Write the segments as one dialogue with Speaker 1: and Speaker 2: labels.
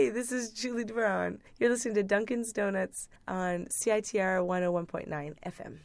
Speaker 1: Hey, this is Julie Brown. You're listening to Dunkin's Donuts on CITR 101.9 FM.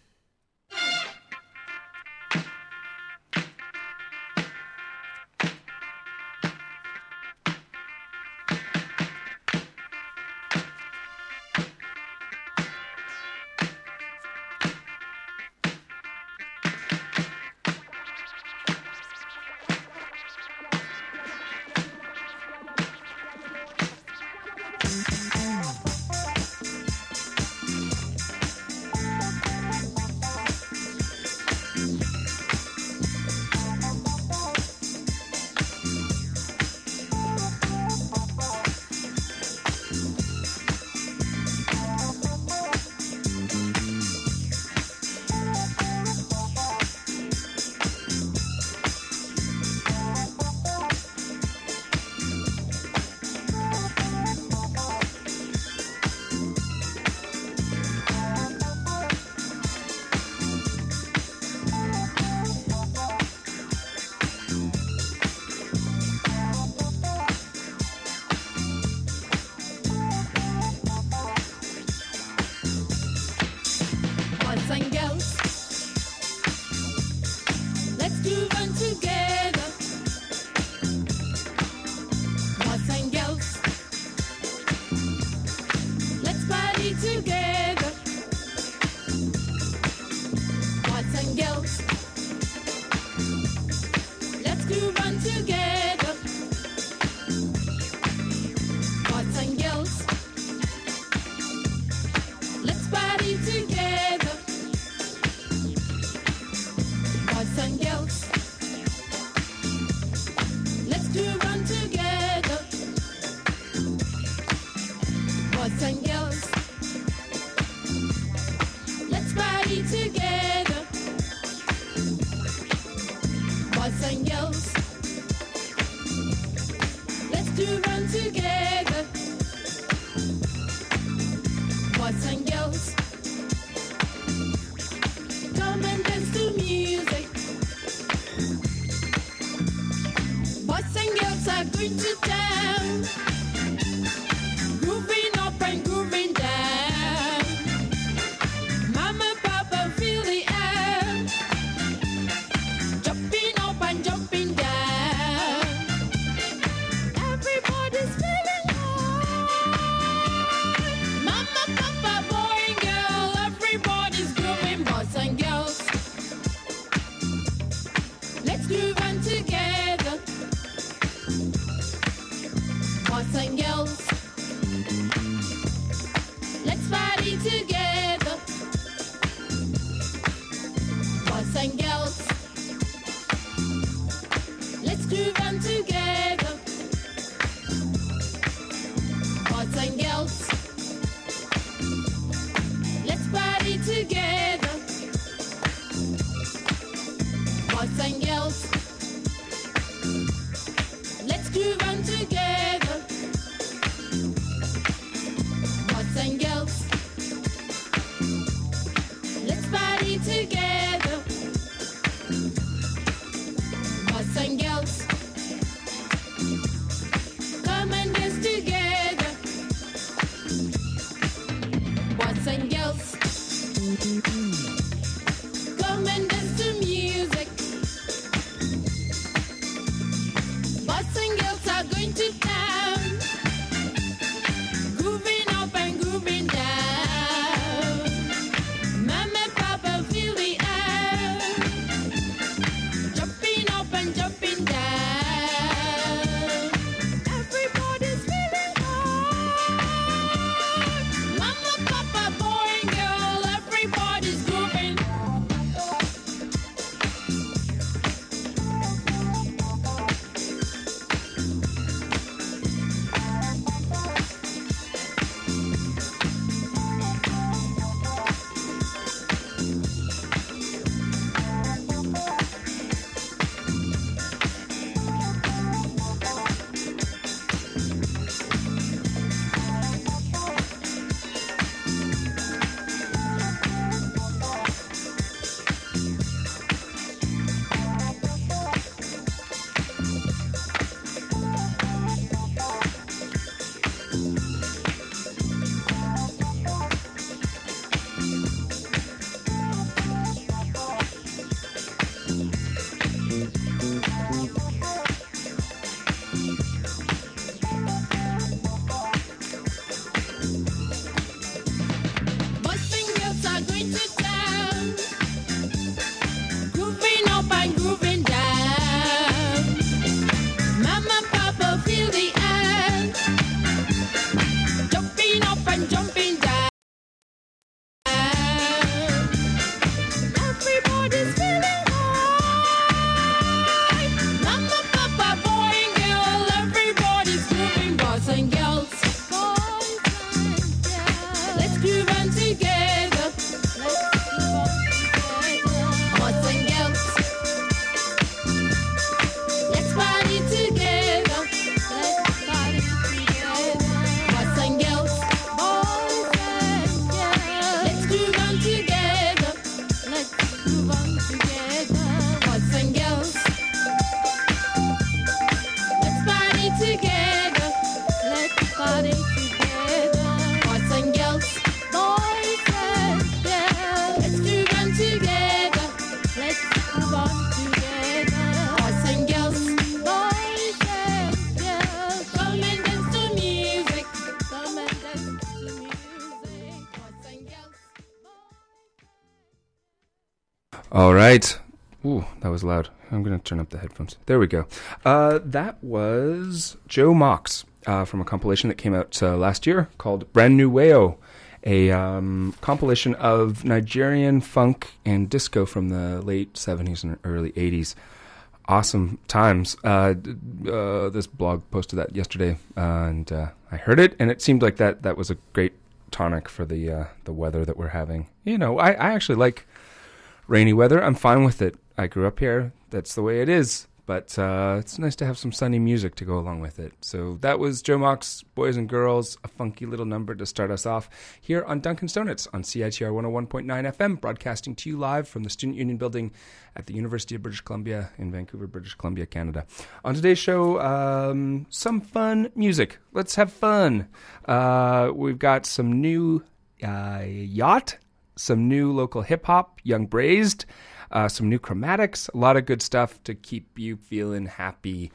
Speaker 2: All right. Ooh, that was loud. I'm going to turn up the headphones. There we go. That was Joe Mox from a compilation that came out last year called Brand New Wayo, a compilation of Nigerian funk and disco from the late 70s and early 80s. Awesome times. This blog posted that yesterday, and I heard it, and it seemed like that was a great tonic for the weather that we're having. You know, I actually like rainy weather. I'm fine with it. I grew up here. That's the way it is. But it's nice to have some sunny music to go along with it. So that was Joe Mox, Boys and Girls, a funky little number to start us off here on Duncan's Donuts on CITR 101.9 FM, broadcasting to you live from the Student Union Building at the University of British Columbia in Vancouver, British Columbia, Canada. On today's show, some fun music. Let's have fun. We've got some new yacht, some new local hip-hop, Young Braised, some new chromatics, a lot of good stuff to keep you feeling happy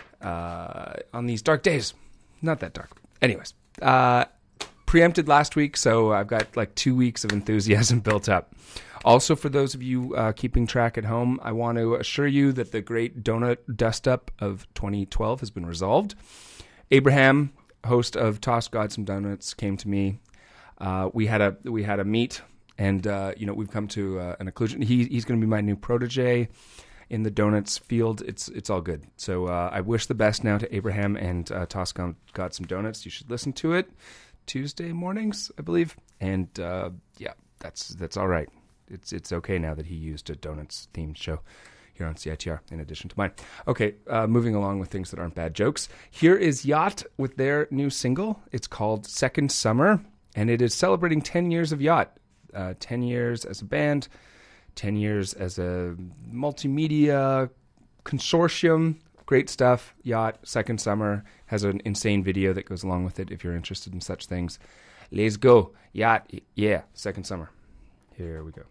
Speaker 2: on these dark days. Not that dark. Anyways, preempted last week, so I've got like 2 weeks of enthusiasm built up. Also, for those of you keeping track at home, I want to assure you that the great donut dust-up of 2012 has been resolved. Abraham, host of Toss God Some Donuts, came to me. We had a meet. And, we've come to an conclusion. He's going to be my new protege in the donuts field. It's all good. So I wish the best now to Abraham and Toss Got Some Donuts. You should listen to it Tuesday mornings, I believe. And, that's all right. It's okay now that he used a donuts-themed show here on CITR in addition to mine. Okay, moving along with things that aren't bad jokes. Here is Yacht with their new single. It's called Second Summer, and it is celebrating 10 years of Yacht. 10 years as a band, 10 years as a multimedia consortium. Great stuff. Yacht, Second Summer, has an insane video that goes along with it if you're interested in such things. Let's go. Yacht, yeah, Second Summer. Here we go.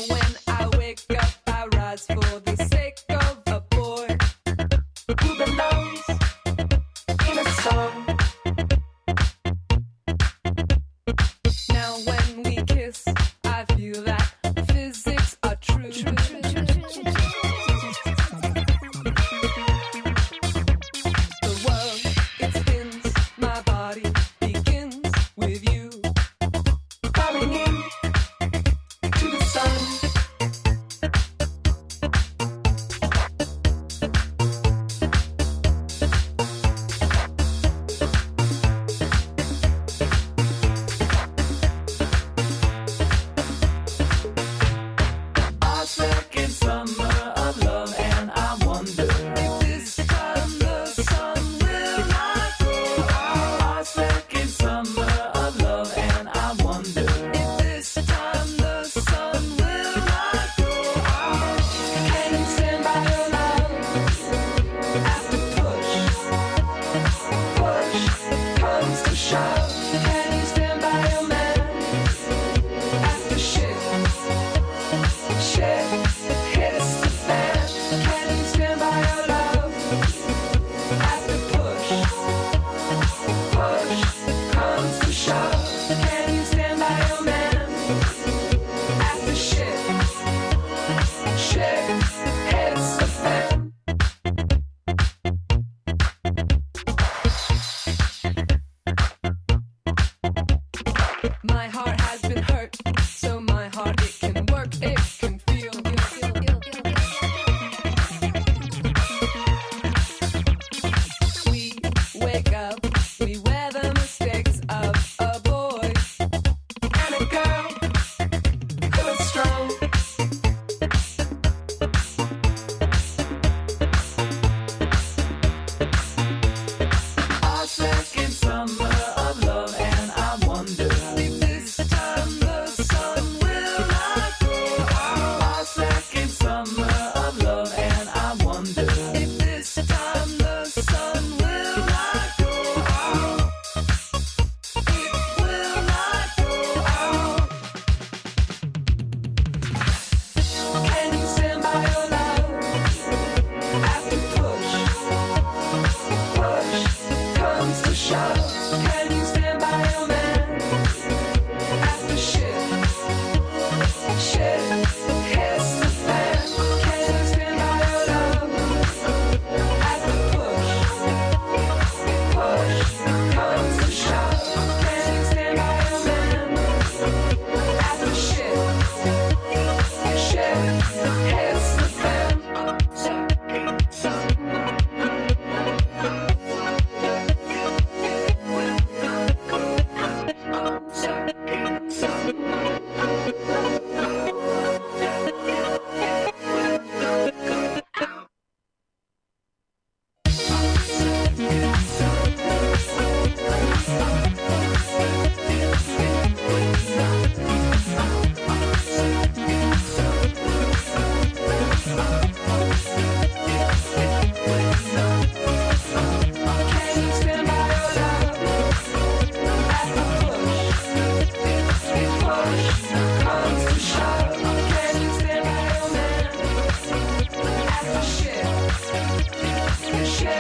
Speaker 3: For the sake of a boy who belongs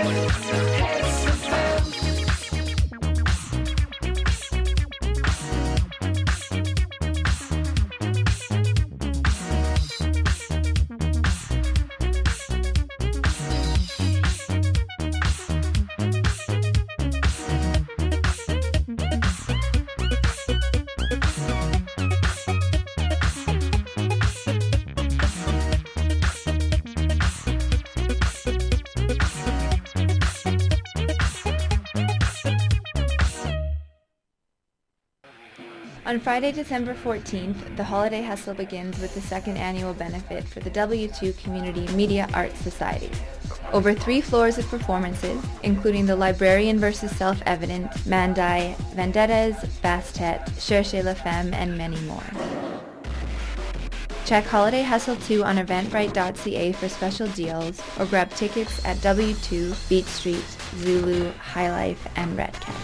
Speaker 3: On Friday, December 14th, the holiday hustle begins with the second annual benefit for the W2 Community Media Arts Society. Over 3 floors of performances, including The Librarian vs. Self-Evident, Mandai, Vendettas, Bastet, Cherchez la Femme, and many more. Check Holiday Hustle 2 on eventbrite.ca for special deals, or grab tickets at W2, Beat Street, Zulu, High Life, and Red Cat.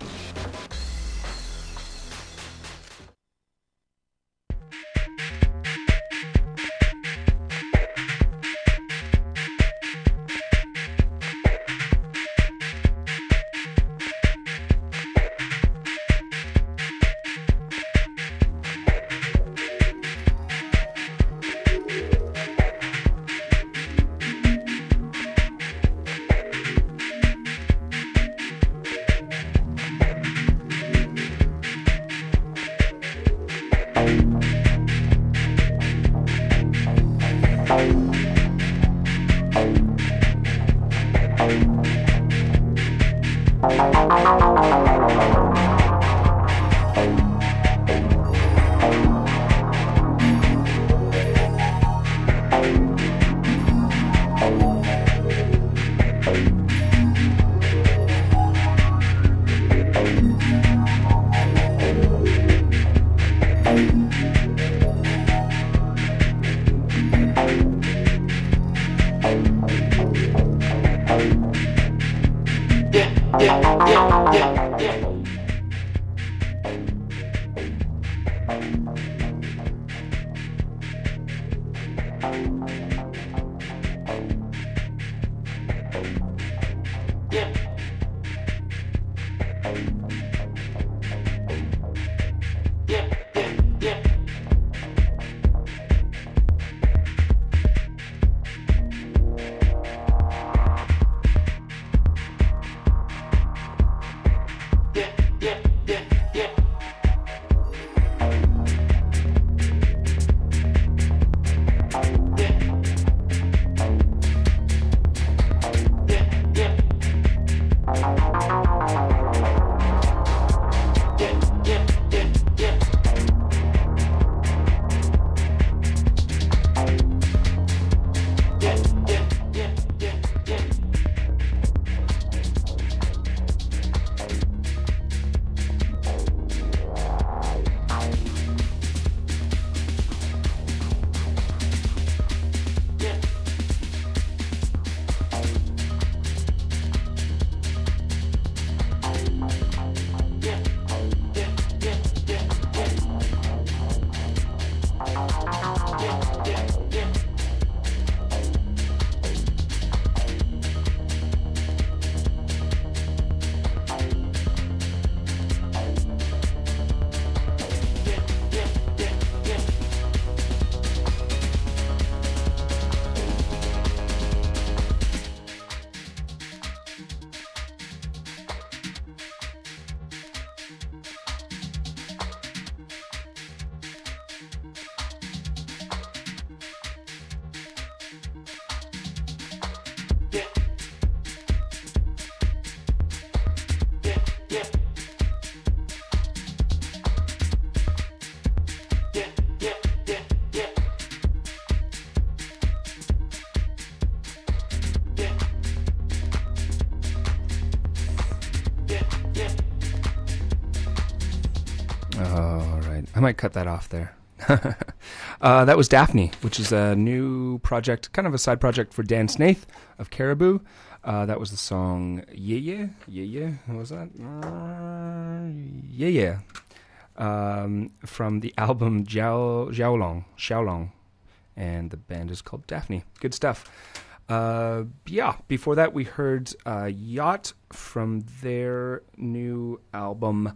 Speaker 2: I might cut that off there. That was Daphne, which is a new project, kind of a side project for Dan Snaith of Caribou. That was the song Yeah Yeah. Yeah Yeah. What was that? Yeah Yeah. From the album Xiaolong. And the band is called Daphne. Good stuff. Yeah, before that we heard Yacht from their new album,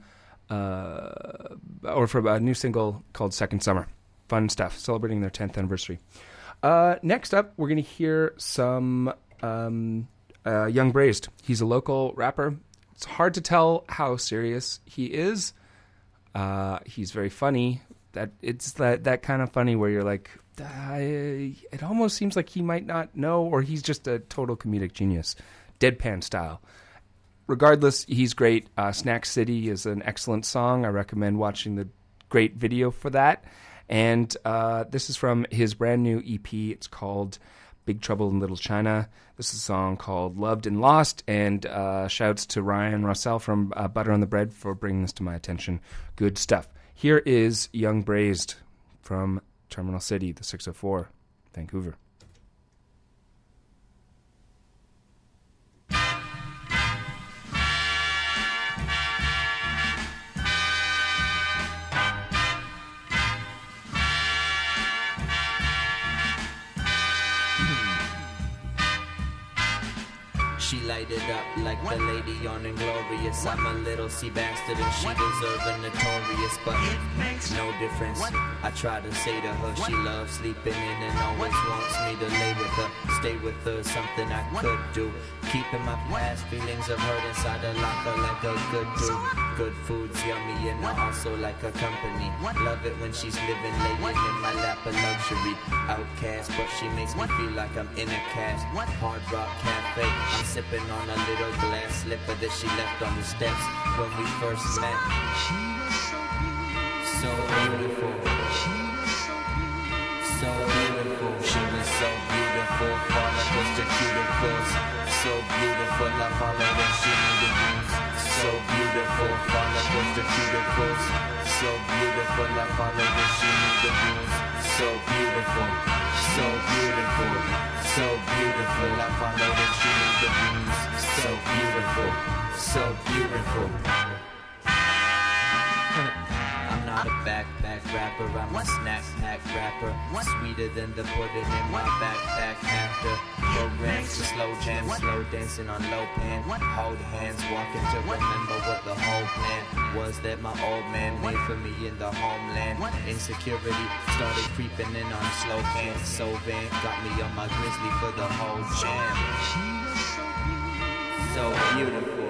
Speaker 2: or from a new single called Second Summer. Fun stuff, celebrating their 10th anniversary. Next up, we're going to hear some Young Braised. He's a local rapper. It's hard to tell how serious he is. He's very funny. It's that kind of funny where you're like, it almost seems like he might not know, or he's just a total comedic genius, deadpan style. Regardless, he's great. Snack City is an excellent song. I recommend watching the great video for that. And this is from his brand new EP. It's called Big Trouble in Little China. This is a song called Loved and Lost. And shouts to Ryan Rossell from Butter on the Bread for bringing this to my attention. Good stuff. Here is Young Braised from Terminal City, the 604, Vancouver.
Speaker 4: She lighted up like the lady on Inglorious. I'm a little sea bastard and she deserve a notorious, but no difference. I try to say to her she loves sleeping in and always wants me to lay with her. Stay with her, something I could do. Keeping my past feelings of hurt inside a locker like a good do. Good food's yummy and I also like her company. Love it when she's living, laying in my lap of luxury. Outcast, but she makes me feel like I'm in a cast. Hard Rock Cafe, I'm sipping on a little glass slipper that she left on the steps when we first met. So beautiful, so beautiful. She was so beautiful, follow just the cuticles. So beautiful, I follow when she needed moves. So beautiful, follow just the cuticles. So beautiful, I follow when she needed moves. So beautiful, so beautiful, so beautiful. I follow when she needed moves. So beautiful, so beautiful. I'm not a backpack rapper, I'm a snack pack rapper. Sweeter than the pudding in my backpack after. Programs to slow jam, slow dancing on low pan. Hold hands, walking to remember what the whole plan was that my old man made for me in the homeland. Insecurity started creeping in on slow hands. So Van got me on my grizzly for the whole jam. So beautiful.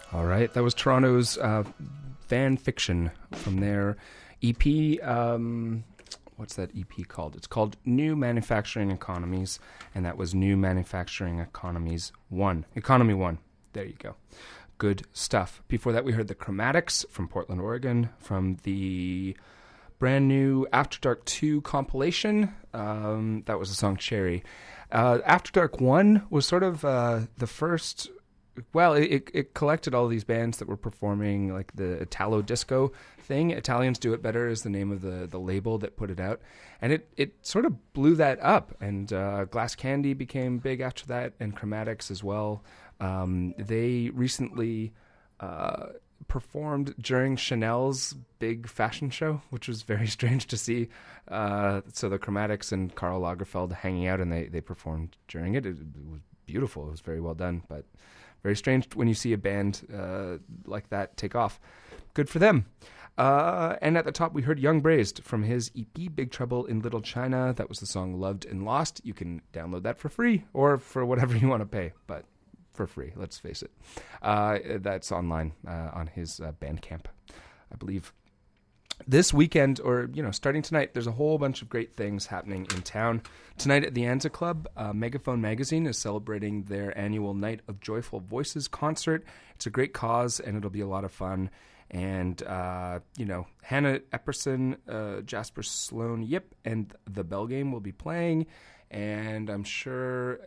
Speaker 2: All right, that was Toronto's Fan Fiction from their EP. What's that EP called? It's called New Manufacturing Economies, and that was New Manufacturing Economies 1. Economy 1. There you go. Good stuff. Before that, we heard the Chromatics from Portland, Oregon, from the brand new After Dark 2 compilation. That was the song Cherry. After Dark 1 was sort of the first... Well, it collected all these bands that were performing like the Italo disco thing. Italians Do It Better is the name of the label that put it out. And it sort of blew that up. And Glass Candy became big after that, and Chromatics as well. They recently performed during Chanel's big fashion show, which was very strange to see. So the Chromatics and Karl Lagerfeld hanging out, and they performed during it. It was beautiful. It was very well done, but... very strange when you see a band like that take off. Good for them. And at the top, we heard Young Braised from his EP, Big Trouble in Little China. That was the song Loved and Lost. You can download that for free or for whatever you want to pay, but for free, let's face it. That's online on his Bandcamp, I believe. This weekend, or starting tonight, there's a whole bunch of great things happening in town. Tonight at the Anza Club, Megaphone Magazine is celebrating their annual Night of Joyful Voices concert. It's a great cause, and it'll be a lot of fun. And Hannah Epperson, Jasper Sloan Yip, and the Bell Game will be playing. And I'm sure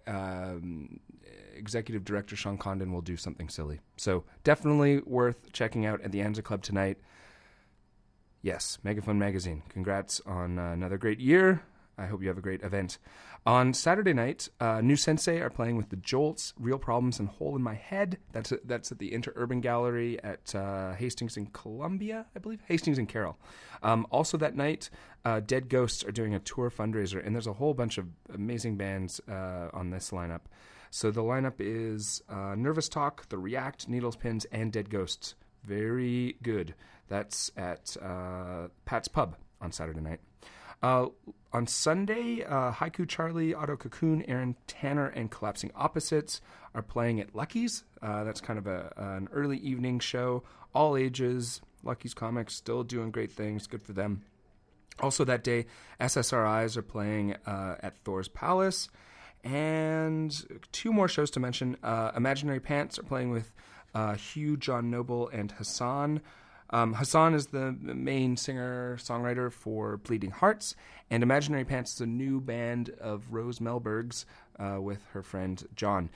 Speaker 2: Executive Director Sean Condon will do something silly. So definitely worth checking out at the Anza Club tonight. Yes, Megaphone Magazine. Congrats on another great year. I hope you have a great event. On Saturday night, New Sensei are playing with the Jolts, Real Problems, and Hole in My Head. That's at the Interurban Gallery at Hastings and Columbia, I believe. Hastings and Carroll. Also that night, Dead Ghosts are doing a tour fundraiser, and there's a whole bunch of amazing bands on this lineup. So the lineup is Nervous Talk, The React, Needles, Pins, and Dead Ghosts. Very good. That's at Pat's Pub on Saturday night. On Sunday, Haiku Charlie, Otto Cocoon, Aaron Tanner, and Collapsing Opposites are playing at Lucky's. That's kind of an early evening show. All ages. Lucky's Comics still doing great things. Good for them. Also that day, SSRIs are playing at Thor's Palace. And two more shows to mention. Imaginary Pants are playing with Hugh, John Noble, and Hassan. Hassan is the main singer-songwriter for Bleeding Hearts, and Imaginary Pants is a new band of Rose Melberg's with her friend John.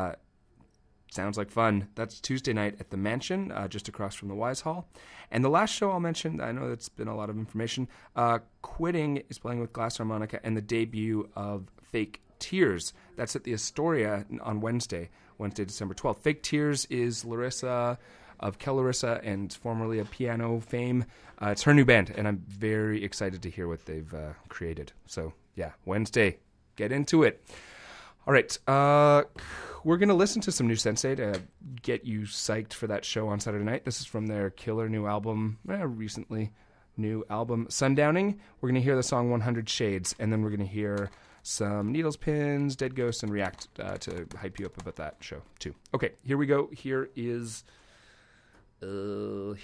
Speaker 2: Sounds like fun. That's Tuesday night at the Mansion, just across from the Wise Hall. And the last show I'll mention, I know that's been a lot of information, Quitting is playing with Glass Harmonica, and the debut of Fake Tears. That's at the Astoria on Wednesday, December 12th. Fake Tears is Larissa of Kellarissa and formerly of Piano fame. It's her new band, and I'm very excited to hear what they've created. So, yeah, Wednesday. Get into it. All right. We're going to listen to some New Sensei to get you psyched for that show on Saturday night. This is from their killer new album, recently new album, Sundowning. We're going to hear the song 100 Shades, and then we're going to hear some Needles, Pins, Dead Ghosts, and React to hype you up about that show, too. Okay, here we go. Here is New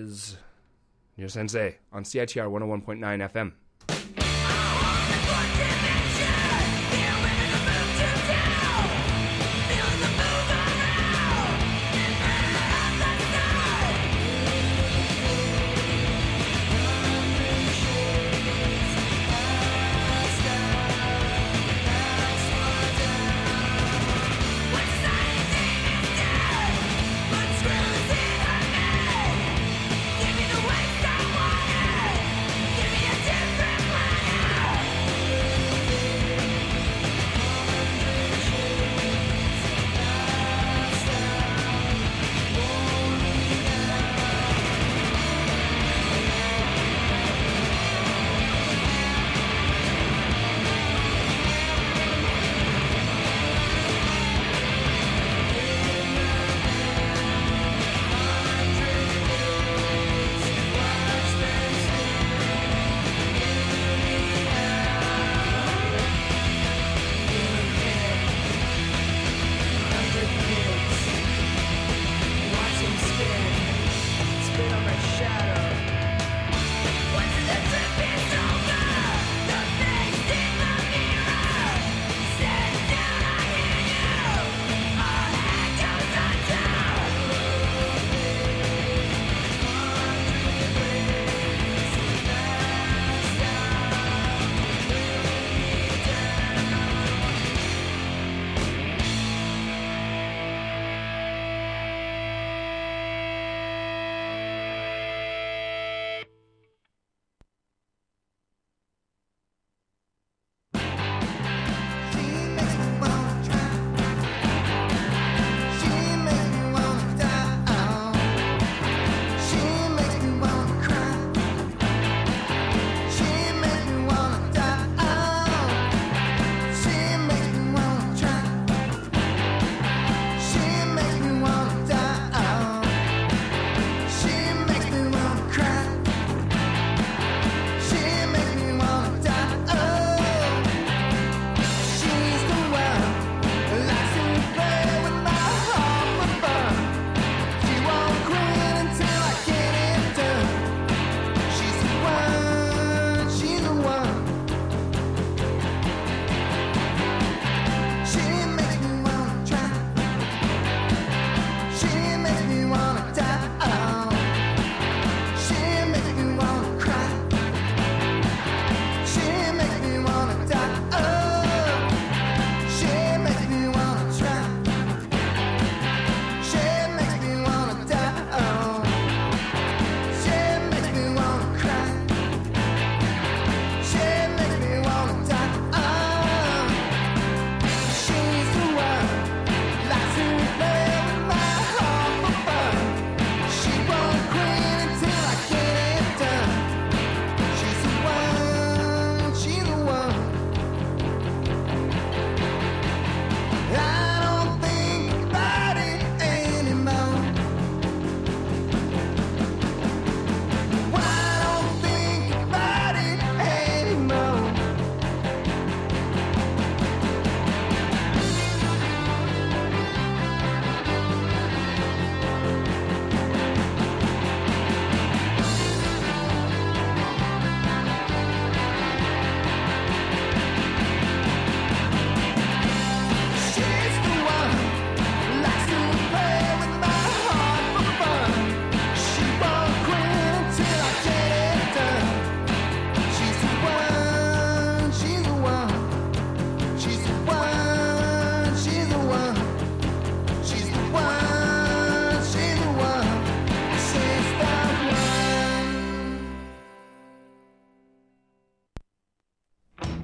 Speaker 2: Sensei on CITR 101.9 FM.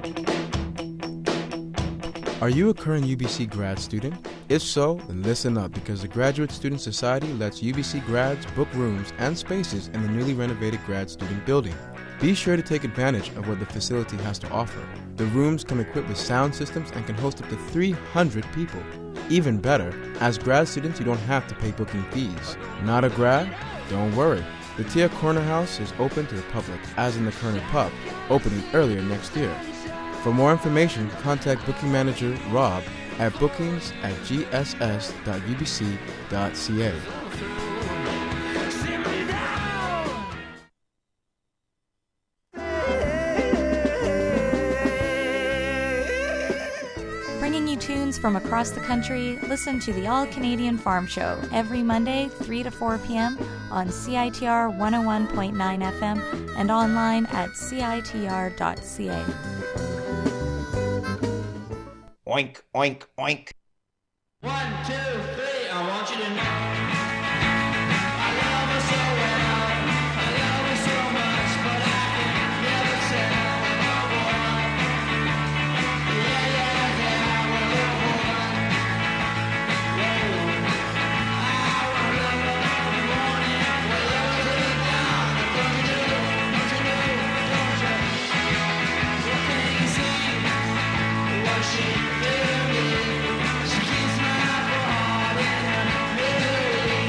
Speaker 5: Are you a current UBC grad student? If so, then listen up, because the Graduate Student Society lets UBC grads book rooms and spaces in the newly renovated grad student building. Be sure to take advantage of what the facility has to offer. The rooms come equipped with sound systems and can host up to 300 people. Even better, as grad students, you don't have to pay booking fees. Not a grad? Don't worry. The Tia Corner House is open to the public, as in the Kerner Pub, opening earlier next year. For more information, contact booking manager Rob at bookings@gss.ubc.ca.
Speaker 6: Bringing you tunes from across the country, listen to the All Canadian Farm Show every Monday, 3 to 4 p.m. on CITR 101.9 FM and online at citr.ca.
Speaker 7: Oink, oink, oink.
Speaker 4: 1, 2, 3, I want you to know I love her so well, I love her so much, but I can never tell what. Yeah, well, I wanna love her in the morning, well, love her till down, don't you know, what can you see, what she she keeps my heart in her misery.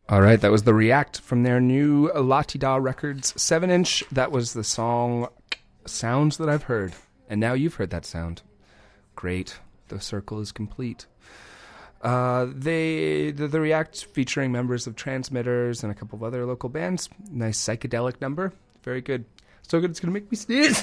Speaker 2: All right, that was the React from their new La Ti Da Records 7-inch. That was the song Sounds That I've Heard. And now you've heard that sound. Great. The circle is complete. The React featuring members of Transmitters and a couple of other local bands. Nice psychedelic number. Very good. So good it's going to make me sneeze.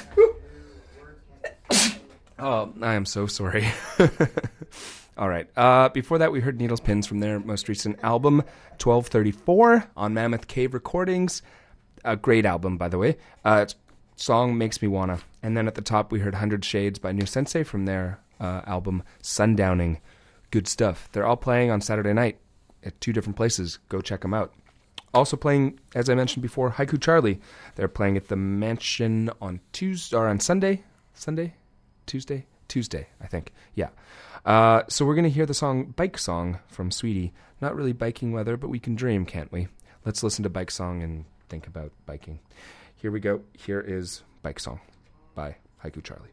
Speaker 2: Oh, I am so sorry. All right. Before that, we heard Needles Pins from their most recent album, 1234, on Mammoth Cave Recordings. A great album, by the way. Song Makes Me Wanna. And then at the top, we heard 100 Shades by New Sensei from their album, Sundowning. Good stuff. They're all playing on Saturday night at 2 different places. Go check them out. Also playing, as I mentioned before, Haiku Charlie. They're playing at the Mansion on Tuesday, or on Sunday? Tuesday, I think. Yeah. So we're going to hear the song Bike Song from Sweetie. Not really biking weather, but we can dream, can't we? Let's listen to Bike Song and think about biking. Here we go. Here is Bike Song by Haiku Charlie.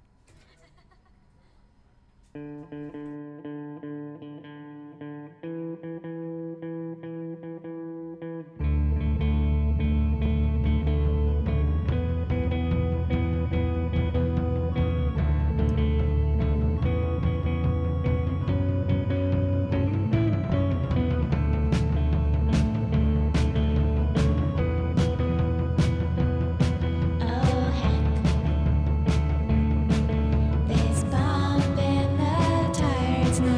Speaker 8: There's bomb in the tire. It's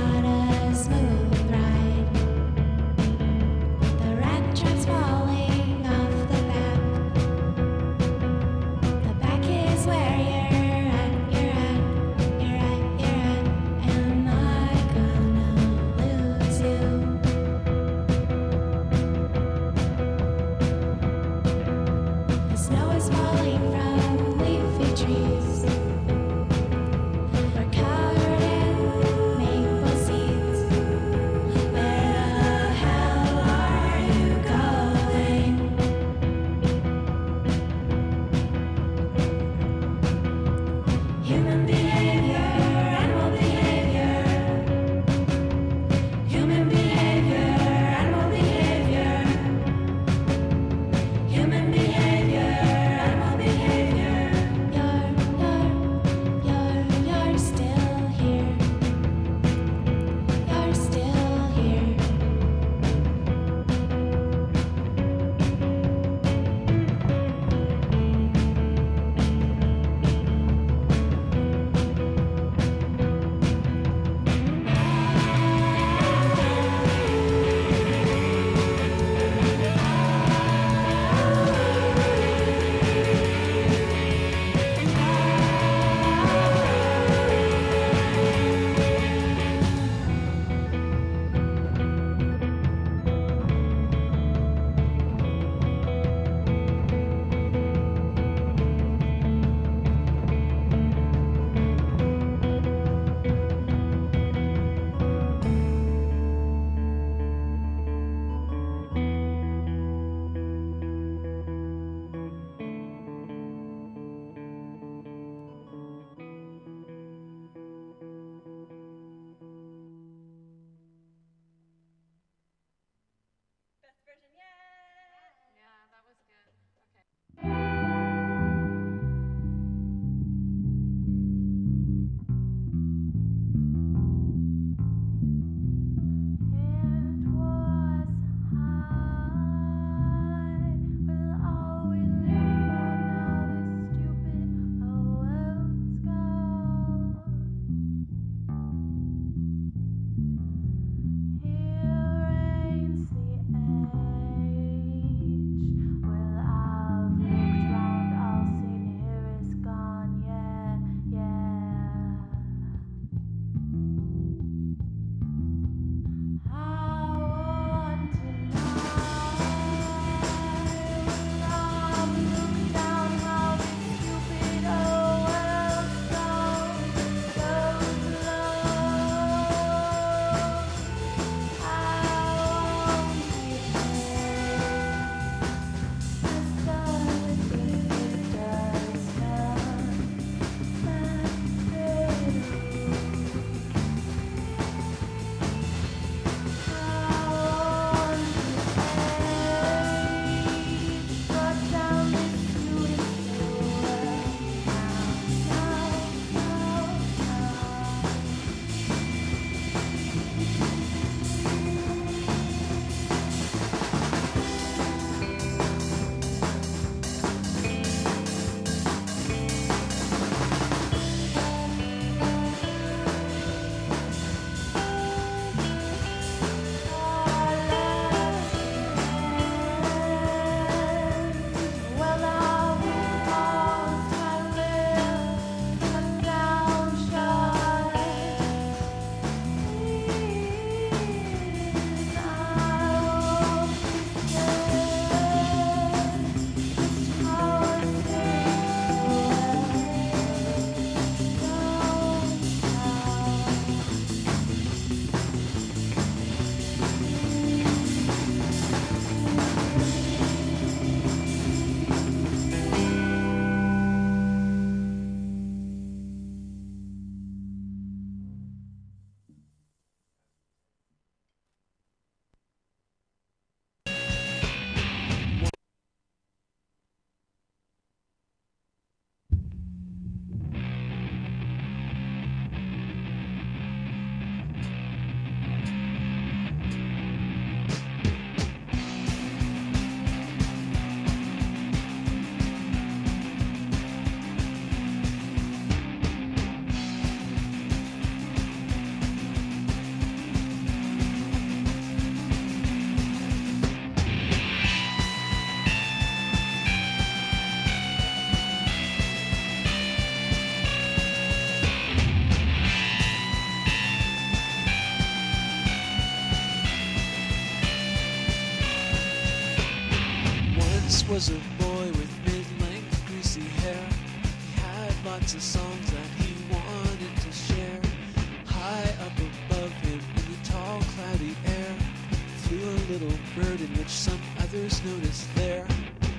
Speaker 8: This was a boy with mid-length greasy hair. He had lots of songs that he wanted to share. High up above him in the tall cloudy air flew a little bird in which some others noticed there.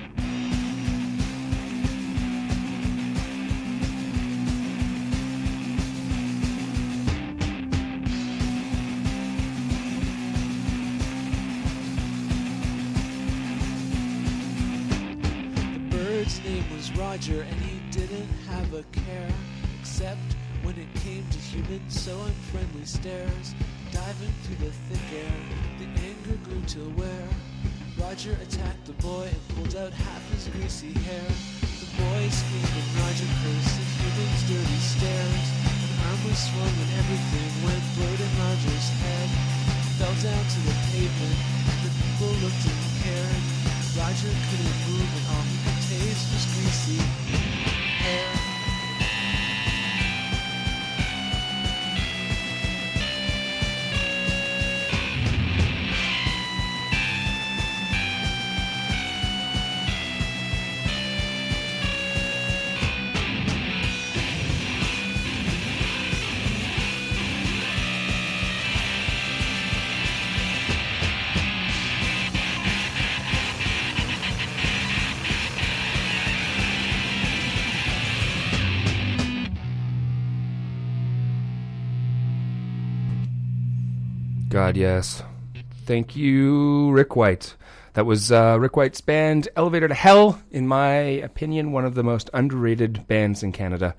Speaker 8: His name was Roger, and he didn't have a care, except when it came to human so unfriendly stares. Diving through the thick air, the anger grew to where Roger attacked the boy and pulled out half his greasy hair. The boy screamed and Roger cursed the human's dirty stares. An arm was swung and everything went blurred in Roger's head. He fell down to the pavement, the people looked and cared. Roger couldn't move and all he could taste was greasy hair.
Speaker 2: God, yes. Thank you, Rick White. That was Rick White's band, Elevator to Hell. In my opinion, one of the most underrated bands in Canada.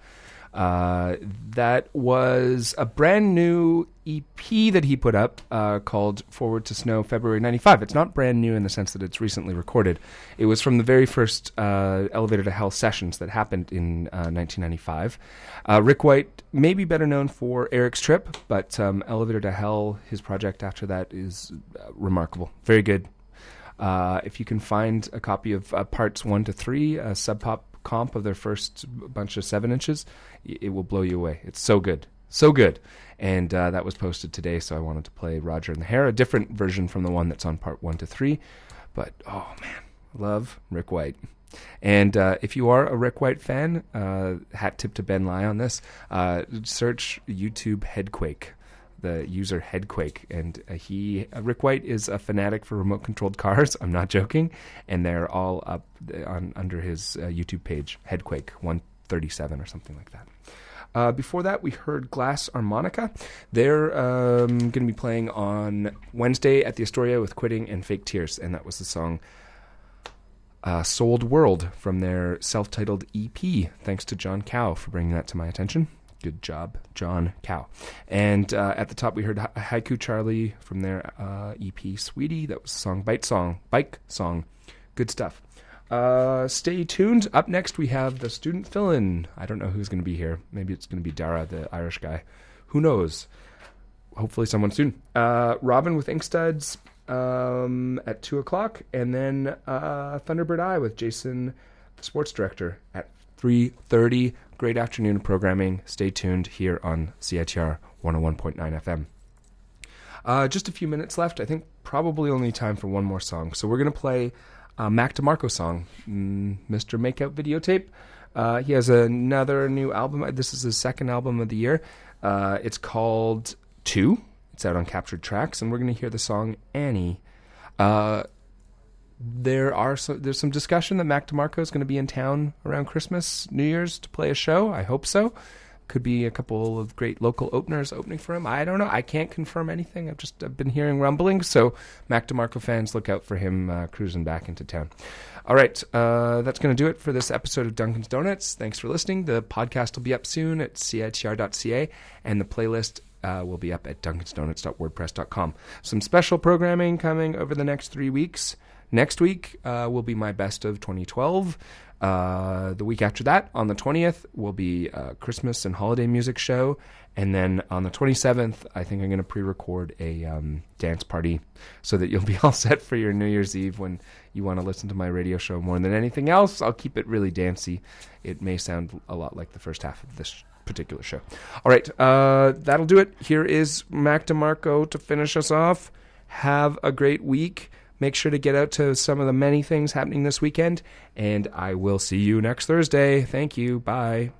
Speaker 2: That was a brand new EP that he put up called Forward to Snow February 95. It's not brand new in the sense that it's recently recorded. It was from the very first Elevator to Hell sessions that happened in 1995. Rick White may be better known for Eric's Trip, but Elevator to Hell, his project after that, is remarkable. Very good. If you can find a copy of parts 1 to 3, a Sub Pop comp of their first bunch of 7 inches, it will blow you away. It's so good. So good. And that was posted today, so I wanted to play Roger and the Hare, a different version from the one that's on part 1 to 3. But, oh man, love Rick White. And if you are a Rick White fan, hat tip to Ben Lai on this, search YouTube Headquake, the user Headquake. And Rick White is a fanatic for remote-controlled cars. I'm not joking. And they're all up under his YouTube page, Headquake 137 or something like that. Before that, we heard Glass Harmonica. They're going to be playing on Wednesday at the Astoria with Quitting and Fake Tears, and that was the song Sold World from their self-titled EP. Thanks to John Cow for bringing that to my attention. Good job, John Cow. And at the top, we heard Haiku Charlie from their EP Sweetie. That was the song Bike Song. Good stuff. Stay tuned. Up next, we have the student fill-in. I don't know who's going to be here. Maybe it's going to be Dara, the Irish guy. Who knows? Hopefully someone soon. Robin with Ink Studs at 2 o'clock. And then Thunderbird Eye with Jason, the sports director, at 3:30. Great afternoon of programming. Stay tuned here on CITR 101.9 FM. Just a few minutes left. I think probably only time for one more song. So we're going to play Mac DeMarco song, Mr. Makeout Videotape. He has another new album. This is his second album of the year. It's called 2. It's out on Captured Tracks, and we're going to hear the song Annie. There's some discussion that Mac DeMarco is going to be in town around Christmas, New Year's to play a show. I hope so. Could be a couple of great local openers opening for him. I don't know. I can't confirm anything. I've been hearing rumblings. So Mac DeMarco fans, look out for him cruising back into town. All right. That's going to do it for this episode of Dunkin's Donuts. Thanks for listening. The podcast will be up soon at CITR.ca, and the playlist will be up at dunkinsdonuts.wordpress.com. Some special programming coming over the next 3 weeks. Next week will be my best of 2012. The week after that, on the 20th, will be a Christmas and holiday music show. And then on the 27th, I think I'm going to pre-record a dance party so that you'll be all set for your New Year's Eve when you want to listen to my radio show more than anything else. I'll keep it really dancey. It may sound a lot like the first half of this particular show. All right, that'll do it. Here is Mac DeMarco to finish us off. Have a great week. Make sure to get out to some of the many things happening this weekend, and I will see you next Thursday. Thank you. Bye.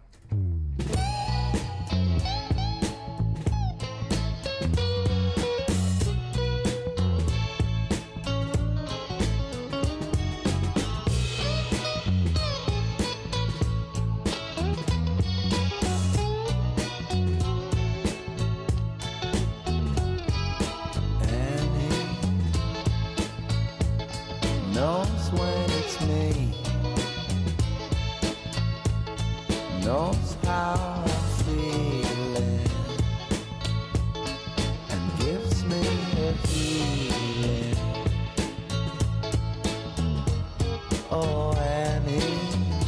Speaker 9: Knows when it's me, knows how I'm feeling, and gives me a healing. Oh, Annie,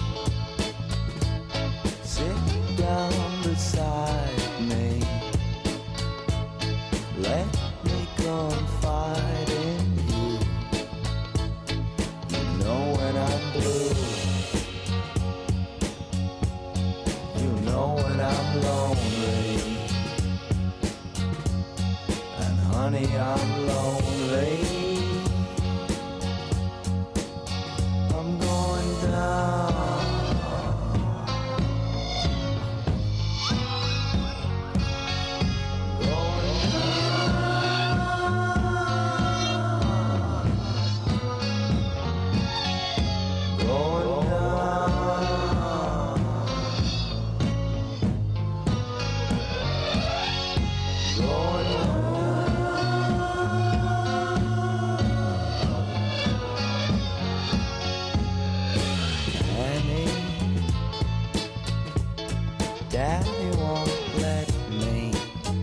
Speaker 9: sit down beside me, let me confide in you. You know when I'm blue, you know when I'm lonely, and honey, I'm lonely. I'm going down. Daddy won't let me.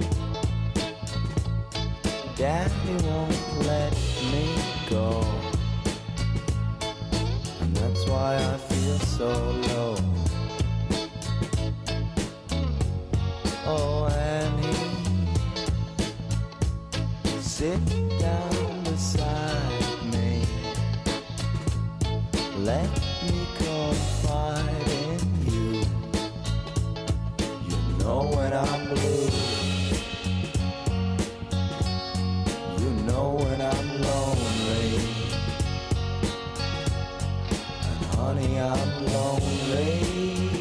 Speaker 9: Daddy won't let me go. And that's why I feel so low. Oh, Annie, sit down beside me. Let me confide in you. You know when I'm blue, you know when I'm lonely, and honey, I'm lonely.